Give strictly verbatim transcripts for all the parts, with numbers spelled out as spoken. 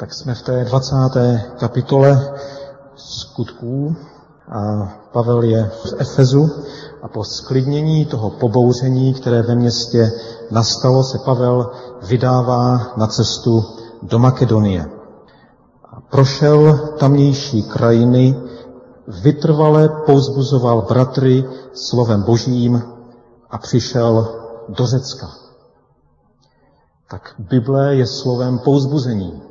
Tak jsme v té dvacáté kapitole Skutků a Pavel je v Efezu a po sklidnění toho pobouření, které ve městě nastalo, se Pavel vydává na cestu do Makedonie. A prošel tamnější krajiny, vytrvale povzbuzoval bratry slovem Božím a přišel do Řecka. Tak Bible je slovem povzbuzení.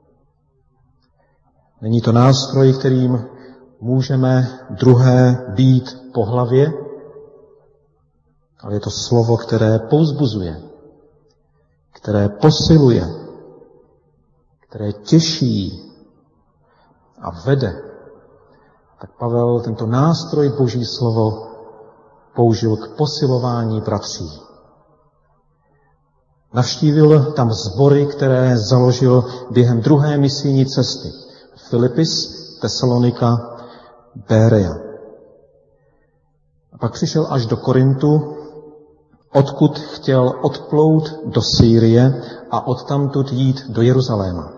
Není to nástroj, kterým můžeme druhé bít po hlavě, ale je to slovo, které povzbuzuje, které posiluje, které těší a vede. Tak Pavel tento nástroj Boží slovo použil k posilování bratří. Navštívil tam sbory, které založil během druhé misijní cesty. Filipis, Tesalonika, Bérea. A pak přišel až do Korintu, odkud chtěl odplout do Sýrie a odtamtud jít do Jeruzaléma.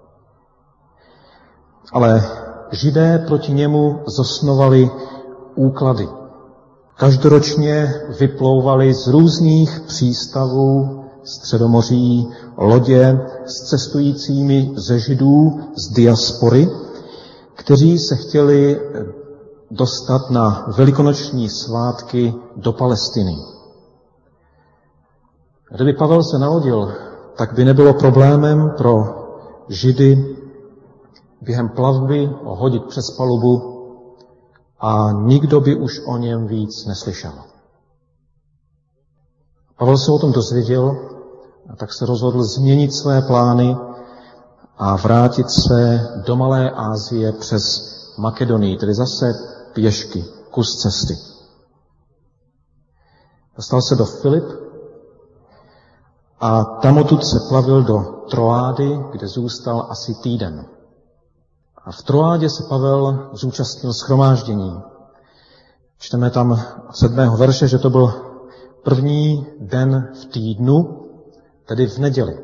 Ale Židé proti němu zosnovali úklady. Každoročně vyplouvali z různých přístavů Středomoří lodě s cestujícími ze Židů z diaspory, kteří se chtěli dostat na velikonoční svátky do Palestiny. Kdyby Pavel se nalodil, tak by nebylo problémem pro Židy během plavby ho hodit přes palubu a nikdo by už o něm víc neslyšel. Pavel se o tom dozvěděl, a tak se rozhodl změnit své plány a vrátit se do Malé Asie přes Makedonii, tedy zase pěšky, kus cesty. Dostal se do Filip a tam odtud se plavil do Troády, kde zůstal asi týden. A v Troádě se Pavel zúčastnil shromáždění. Čteme tam sedmého verše, že to byl první den v týdnu, tedy v neděli.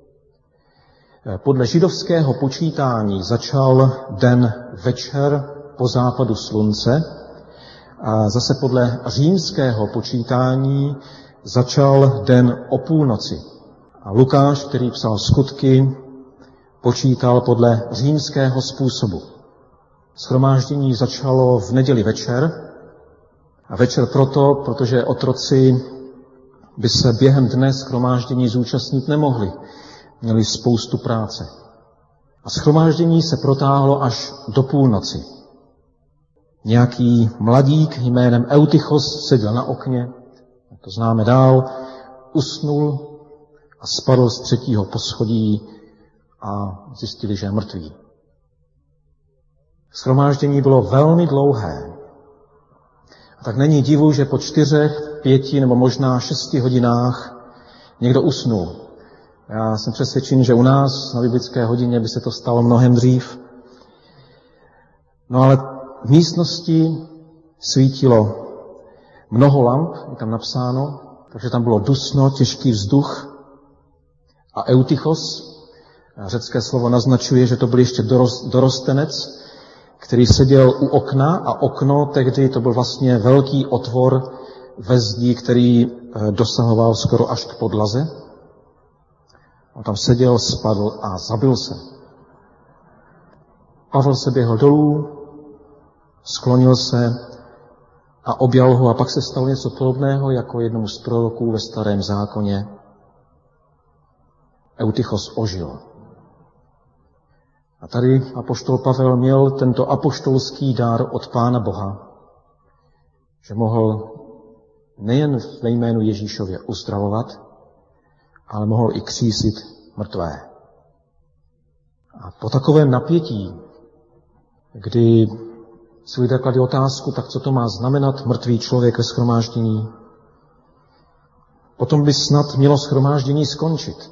Podle židovského počítání začal den večer po západu slunce a zase podle římského počítání začal den o půlnoci. A Lukáš, který psal Skutky, počítal podle římského způsobu. Shromáždění začalo v neděli večer a večer proto, protože otroci by se během dne shromáždění zúčastnit nemohli. Měli spoustu práce. A shromáždění se protáhlo až do půlnoci. Nějaký mladík jménem Eutychos seděl na okně, to známe dál, usnul a spadl z třetího poschodí a zjistili, že je mrtvý. Shromáždění bylo velmi dlouhé. A tak není divu, že po čtyřech, pěti nebo možná šesti hodinách někdo usnul. Já jsem přesvědčen, že u nás na biblické hodině by se to stalo mnohem dřív. No ale v místnosti svítilo mnoho lamp, je tam napsáno, takže tam bylo dusno, těžký vzduch. A Eutychos, řecké slovo naznačuje, že to byl ještě dorostenec, který seděl u okna a okno tehdy to byl vlastně velký otvor ve zdi, který dosahoval skoro až k podlaze. On tam seděl, spadl a zabil se. Pavel se běhl dolů, sklonil se a objal ho a pak se stalo něco podobného jako jednomu z proroků ve Starém zákoně. Eutychos ožil. A tady apoštol Pavel měl tento apoštolský dar od Pána Boha, že mohl nejen ve jménu Ježíšově uzdravovat, ale mohl i křísit mrtvé. A po takovém napětí, kdy si lidé kladli otázku, tak co to má znamenat mrtvý člověk ve shromáždění, potom by snad mělo shromáždění skončit.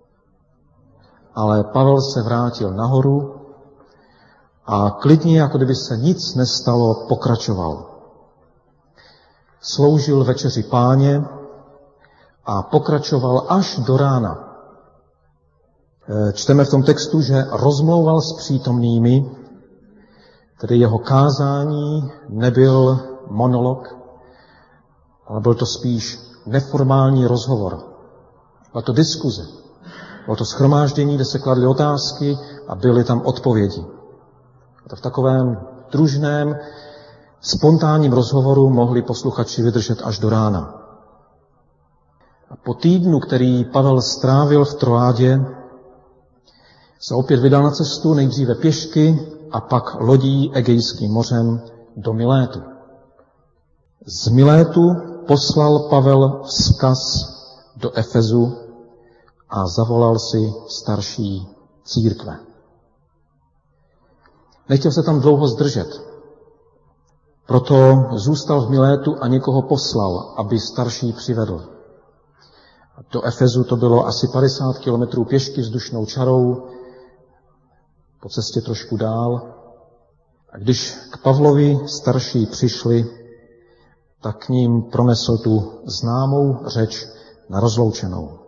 Ale Pavel se vrátil nahoru a klidně, jako kdyby se nic nestalo, pokračoval. Sloužil večeři Páně a pokračoval až do rána. Čteme v tom textu, že rozmlouval s přítomnými, tedy jeho kázání nebyl monolog, ale byl to spíš neformální rozhovor. Byla to diskuze. Bylo to shromáždění, kde se kladly otázky a byly tam odpovědi. A to v takovém družném, spontánním rozhovoru mohli posluchači vydržet až do rána. A po týdnu, který Pavel strávil v Troádě, se opět vydal na cestu, nejdříve pěšky a pak lodí Egejským mořem do Milétu. Z Milétu poslal Pavel vzkaz do Efezu a zavolal si starší církve. Nechtěl se tam dlouho zdržet, proto zůstal v Milétu a někoho poslal, aby starší přivedl. Do Efezu to bylo asi padesát kilometrů pěšky vzdušnou čarou, po cestě trošku dál. A když k Pavlovi starší přišli, tak k ním pronesl tu známou řeč na rozloučenou.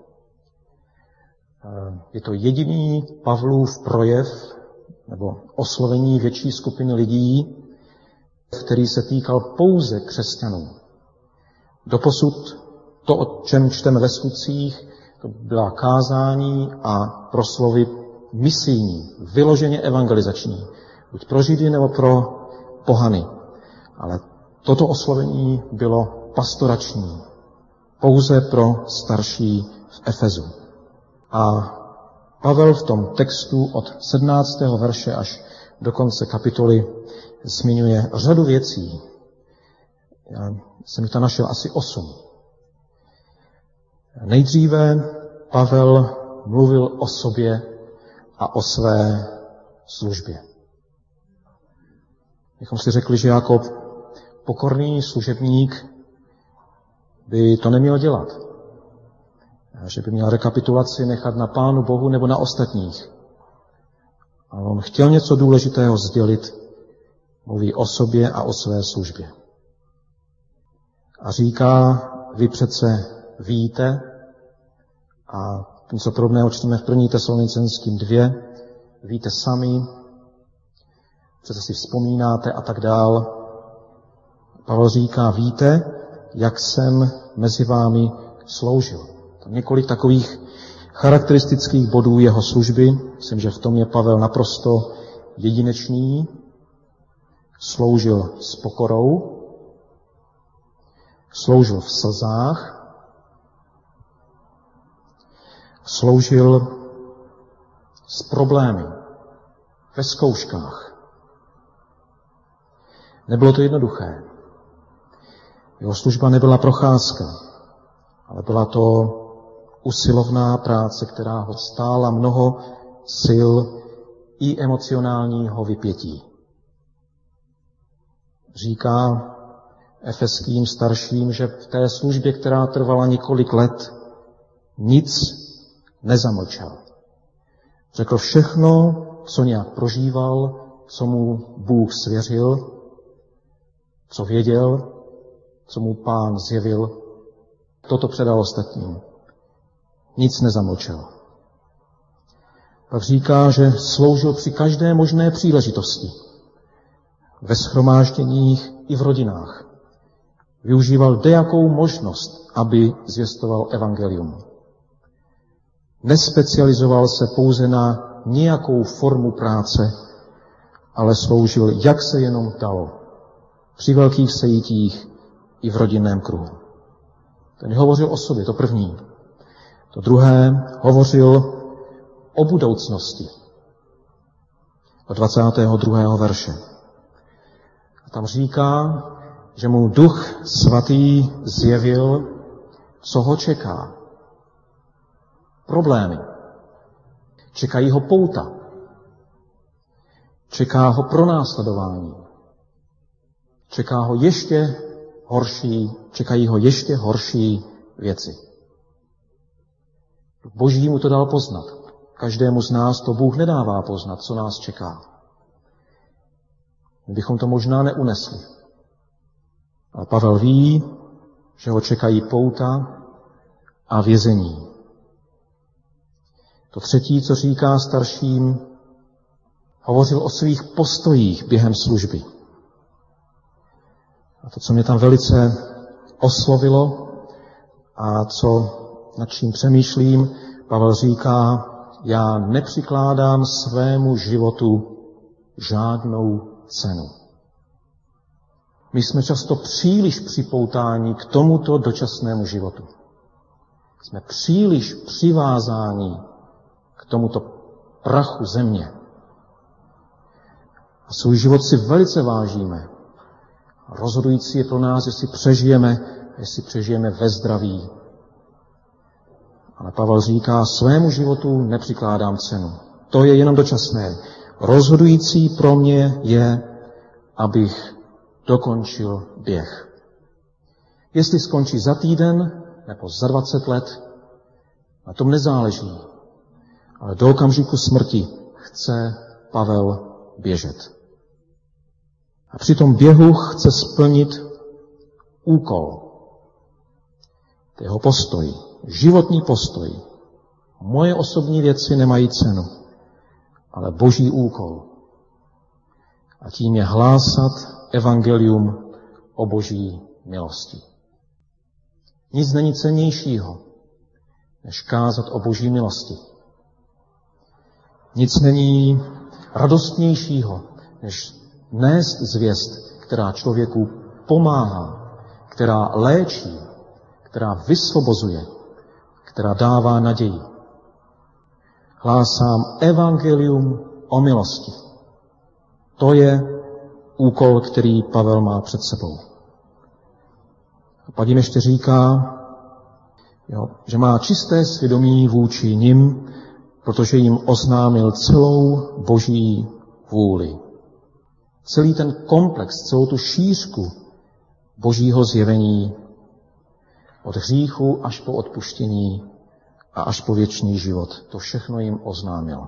Je to jediný Pavlův projev nebo oslovení větší skupiny lidí, který se týkal pouze křesťanů. Doposud to, o čem čteme ve skutcích, to byla kázání a proslovy misijní, vyloženě evangelizační, buď pro Židy nebo pro pohany. Ale toto oslovení bylo pastorační, pouze pro starší v Efezu. A Pavel v tom textu od sedmnáctého verše až do konce kapitoly zmiňuje řadu věcí. Já jsem jich tam našel asi osm. Nejdříve Pavel mluvil o sobě a o své službě. Bychom si řekli, že jako pokorný služebník by to neměl dělat. Že by měl rekapitulaci nechat na Pánu Bohu nebo na ostatních. A on chtěl něco důležitého sdělit, mluví o sobě a o své službě. A říká, vy přece víte, a něco podobného čteme v první Tesalonicenským dvě, víte sami, přece si vzpomínáte a tak dál. Pavel říká, víte, jak jsem mezi vámi sloužil. Tam několik takových charakteristických bodů jeho služby. Myslím, že v tom je Pavel naprosto jedinečný. Sloužil s pokorou, sloužil v slzách, sloužil s problémy, ve zkouškách. Nebylo to jednoduché. Jeho služba nebyla procházka, ale byla to usilovná práce, která ho stála mnoho sil i emocionálního vypětí. Říká efeským starším, že v té službě, která trvala několik let, nic nezamlčel. Řekl všechno, co nějak prožíval, co mu Bůh svěřil, co věděl, co mu Pán zjevil, toto předal ostatním. Nic nezamlčel. Pak říká, že sloužil při každé možné příležitosti. Ve shromážděních i v rodinách. Využíval dejakou možnost, aby zvěstoval evangelium. Nespecializoval se pouze na nějakou formu práce, ale sloužil, jak se jenom dalo. Při velkých sejítích i v rodinném kruhu. Ten hovořil o sobě, to první. To druhé, hovořil o budoucnosti. Od dvacátého druhého verše. A tam říká, že mu Duch Svatý zjevil, co ho čeká. Problémy. Čekají ho pouta. Čeká ho pronásledování. Čeká ho ještě horší, čekají ho ještě horší věci. Boží mu to dal poznat. Každému z nás to Bůh nedává poznat, co nás čeká. My bychom to možná neunesli. Ale Pavel ví, že ho čekají pouta a vězení. To třetí, co říká starším, hovořil o svých postojích během služby. A to, co mě tam velice oslovilo a co, nad čím přemýšlím, Pavel říká, já nepřikládám svému životu žádnou cenu. My jsme často příliš připoutáni k tomuto dočasnému životu. Jsme příliš přivázáni k tomuto prachu země. A svůj život si velice vážíme. Rozhodující je pro nás, jestli přežijeme, jestli přežijeme ve zdraví. Ale Pavel říká, svému životu nepřikládám cenu. To je jenom dočasné. Rozhodující pro mě je, abych dokončil běh. Jestli skončí za týden nebo za dvacet let, na tom nezáleží. Ale do okamžiku smrti chce Pavel běžet. A při tom běhu chce splnit úkol. To je jeho postoj, životní postoj. Moje osobní věci nemají cenu, ale Boží úkol. A tím je hlásat evangelium o Boží milosti. Nic není cennějšího, než kázat o Boží milosti. Nic není radostnějšího, než nést zvěst, která člověku pomáhá, která léčí, která vysvobozuje, která dává naději. Hlásám evangelium o milosti. To je úkol, který Pavel má před sebou. A pak jim ještě říká, jo, že má čisté svědomí vůči nim, protože jim oznámil celou Boží vůli. Celý ten komplex, celou tu šířku Božího zjevení od hříchu až po odpuštění a až po věčný život. To všechno jim oznámil.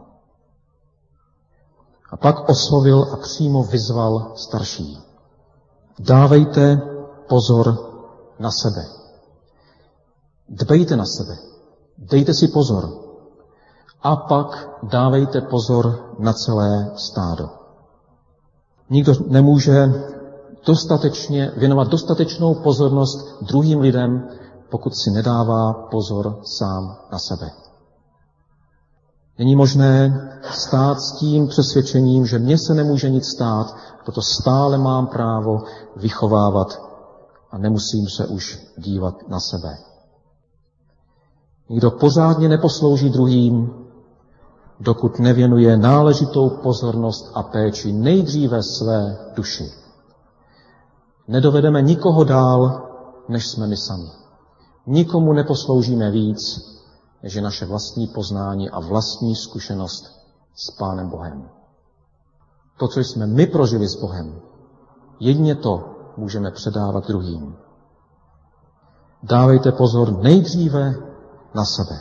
A pak oslovil a přímo vyzval starší. Dávejte pozor na sebe. Dbejte na sebe. Dejte si pozor. A pak dávejte pozor na celé stádo. Nikdo nemůže dostatečně věnovat dostatečnou pozornost druhým lidem, pokud si nedává pozor sám na sebe. Není možné stát s tím přesvědčením, že mně se nemůže nic stát, proto stále mám právo vychovávat a nemusím se už dívat na sebe. Nikdo pořádně neposlouží druhým, dokud nevěnuje náležitou pozornost a péči nejdříve své duši. Nedovedeme nikoho dál, než jsme my sami. Nikomu neposloužíme víc, než je naše vlastní poznání a vlastní zkušenost s Pánem Bohem. To, co jsme my prožili s Bohem, jedině to můžeme předávat druhým. Dávejte pozor nejdříve na sebe.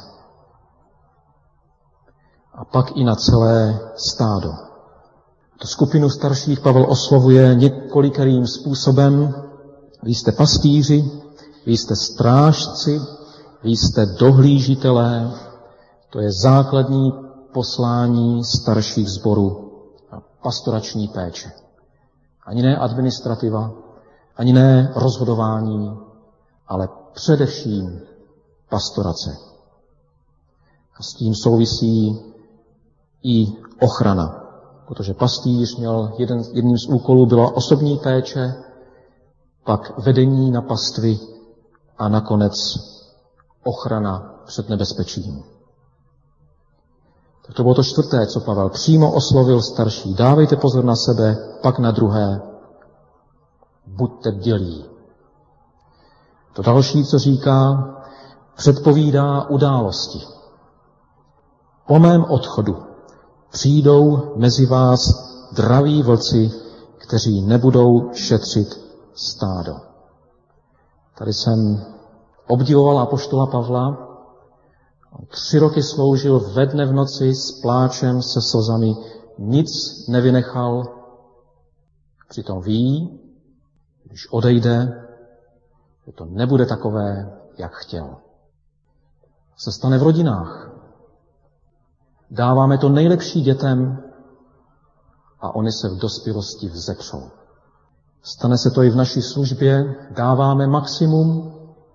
A pak i na celé stádo. Tu skupinu starších Pavel oslovuje několikerým způsobem. Vy jste pastýři, vy jste strážci, vy jste dohlížitelé. To je základní poslání starších sborů a pastorační péče. Ani ne administrativa, ani ne rozhodování, ale především pastorace. A s tím souvisí i ochrana, protože pastýř měl jeden, jedním z úkolů byla osobní péče, pak vedení na pastvy a nakonec ochrana před nebezpečím. Tak to bylo to čtvrté, co Pavel přímo oslovil starší. Dávejte pozor na sebe, pak na druhé. Buďte bdělí. To další, co říká, předpovídá události. Po mém odchodu přijdou mezi vás draví vlci, kteří nebudou šetřit stádo. Tady jsem obdivoval apoštola Pavla. On tři roky sloužil ve dne v noci s pláčem, se slzami, nic nevynechal. Přitom ví, když odejde, že to nebude takové, jak chtěl. Se stane v rodinách. Dáváme to nejlepší dětem a oni se v dospělosti vzepřou. Stane se to i v naší službě, dáváme maximum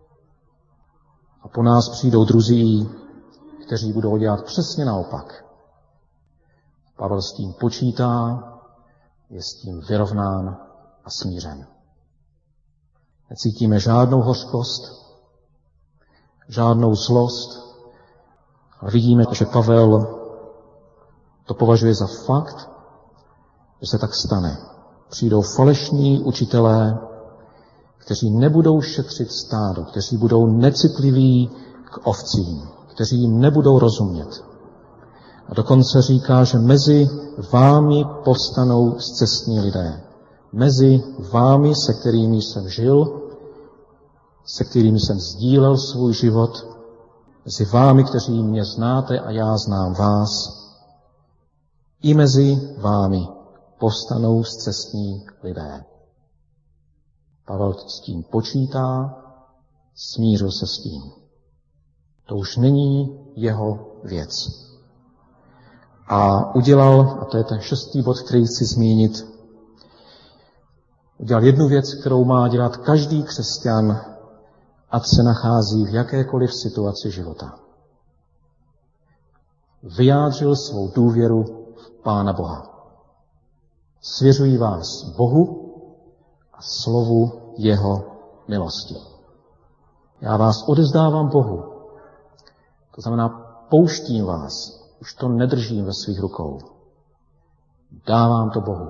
a po nás přijdou druzí, kteří budou dělat přesně naopak. Pavel s tím počítá, je s tím vyrovnán a smířen. Necítíme žádnou hořkost, žádnou zlost, ale vidíme, že Pavel to považuje za fakt, že se tak stane. Přijdou falešní učitelé, kteří nebudou šetřit stádo, kteří budou necitliví k ovcím, kteří jim nebudou rozumět. A dokonce říká, že mezi vámi povstanou scestní lidé. Mezi vámi, se kterými jsem žil, se kterými jsem sdílel svůj život, mezi vámi, kteří mě znáte a já znám vás, i mezi vámi povstanou scestní lidé. Pavel s tím počítá, smířil se s tím. To už není jeho věc. A udělal, a to je ten šestý bod, který chci zmínit, udělal jednu věc, kterou má dělat každý křesťan, ať se nachází v jakékoliv situaci života. Vyjádřil svou důvěru v Pána Boha. Svěřuji vás Bohu a slovu jeho milosti. Já vás odevzdávám Bohu. To znamená, pouštím vás. Už to nedržím ve svých rukou. Dávám to Bohu.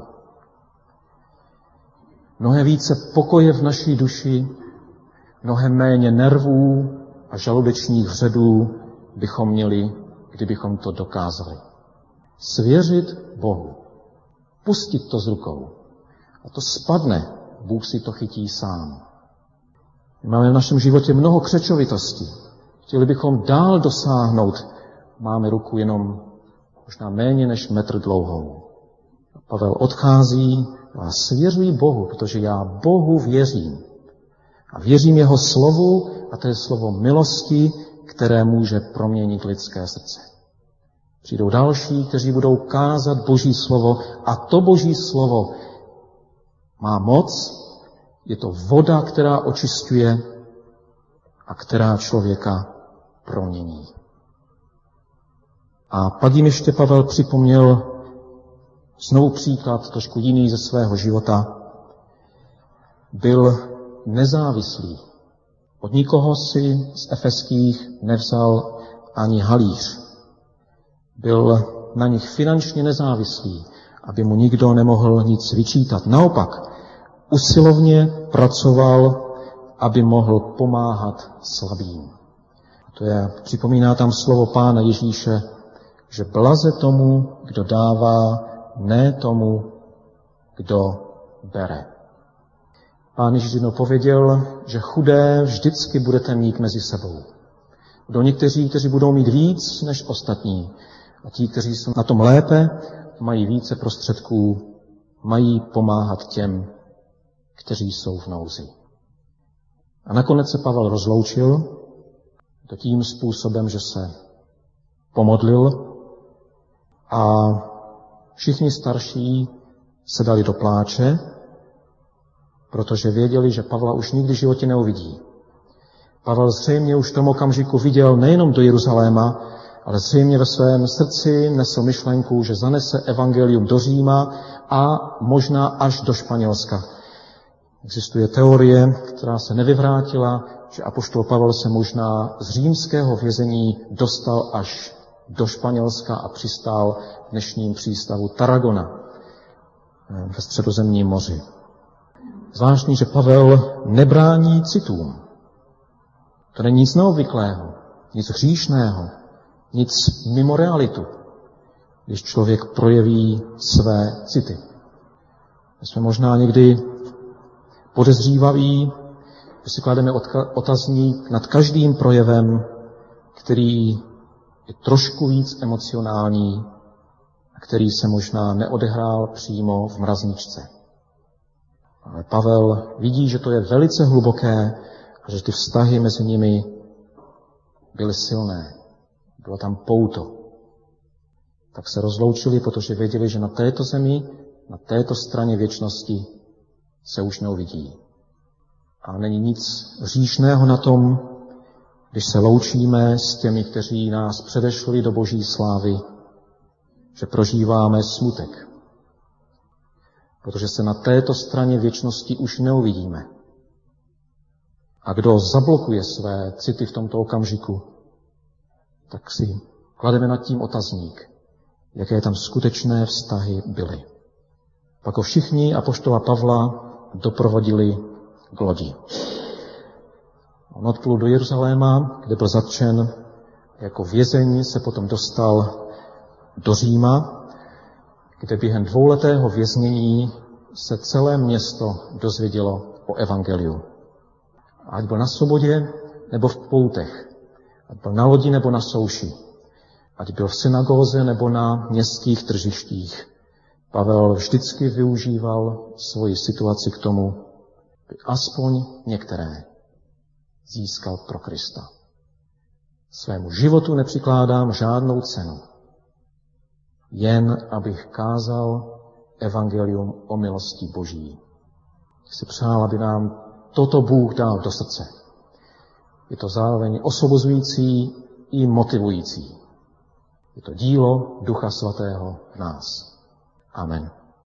Mnohem více pokoje v naší duši, mnohem méně nervů a žaludečních vředů bychom měli, kdybychom to dokázali. Svěřit Bohu. Pustit to z rukou. A to spadne. Bůh si to chytí sám. My máme v našem životě mnoho křečovitostí. Chtěli bychom dál dosáhnout. Máme ruku jenom možná méně než metr dlouhou. Pavel odchází a svěřuji Bohu, protože já Bohu věřím. A věřím jeho slovu, a to je slovo milosti, které může proměnit lidské srdce. Přijdou další, kteří budou kázat Boží slovo a to Boží slovo má moc, je to voda, která očisťuje a která člověka promění. A pak jim ještě Pavel připomněl znovu příklad, trošku jiný ze svého života. Byl nezávislý. Od nikoho si z efeských nevzal ani halíř. Byl na nich finančně nezávislý, aby mu nikdo nemohl nic vyčítat. Naopak, usilovně pracoval, aby mohl pomáhat slabým. To je, připomíná tam slovo Pána Ježíše, že blaze tomu, kdo dává, ne tomu, kdo bere. Pán Ježíš jednou pověděl, že chudé vždycky budete mít mezi sebou. Budou někteří, kteří budou mít víc než ostatní. A ti, kteří jsou na tom lépe, mají více prostředků, mají pomáhat těm, kteří jsou v nouzi. A nakonec se Pavel rozloučil, to tím způsobem, že se pomodlil a všichni starší se dali do pláče, protože věděli, že Pavla už nikdy v životě neuvidí. Pavel zřejmě už v tom okamžiku viděl nejenom do Jeruzaléma, ale zřejmě ve svém srdci nesl myšlenku, že zanese evangelium do Říma a možná až do Španělska. Existuje teorie, která se nevyvrátila, že apoštol Pavel se možná z římského vězení dostal až do Španělska a přistál v dnešním přístavu Tarragona ve Středozemním moři. Zvláštní, že Pavel nebrání citům. To není nic neobvyklého, nic hříšného, nic mimo realitu, když člověk projeví své city. My jsme možná někdy podezřívaví, že si klademe otazník nad každým projevem, který je trošku víc emocionální a který se možná neodehrál přímo v mrazničce. Ale Pavel vidí, že to je velice hluboké a že ty vztahy mezi nimi byly silné. Bylo tam pouto. tak se rozloučili, protože věděli, že na této zemi, na této straně věčnosti se už neuvidí. A není nic hříšného na tom, když se loučíme s těmi, kteří nás předešli do boží slávy, že prožíváme smutek, protože se na této straně věčnosti už neuvidíme. A kdo zablokuje své city v tomto okamžiku, tak si klademe nad tím otazník, jaké tam skutečné vztahy byly. Pak ho všichni apoštola Pavla doprovodili k lodi. On odplul do Jeruzaléma, kde byl zatčen jako vězeň, se potom dostal do Říma, kde během dvouletého věznění se celé město dozvědělo o evangeliu. Ať byl na svobodě nebo v poutech, ať byl na lodi nebo na souši, ať byl v synagóze nebo na městských tržištích, Pavel vždycky využíval svoji situaci k tomu, aby aspoň některé získal pro Krista. Svému životu nepřikládám žádnou cenu, jen abych kázal evangelium o milosti Boží. Si přál, aby nám toto Bůh dal do srdce. Je to zároveň osvobozující i motivující. Je to dílo Ducha Svatého v nás. Amen.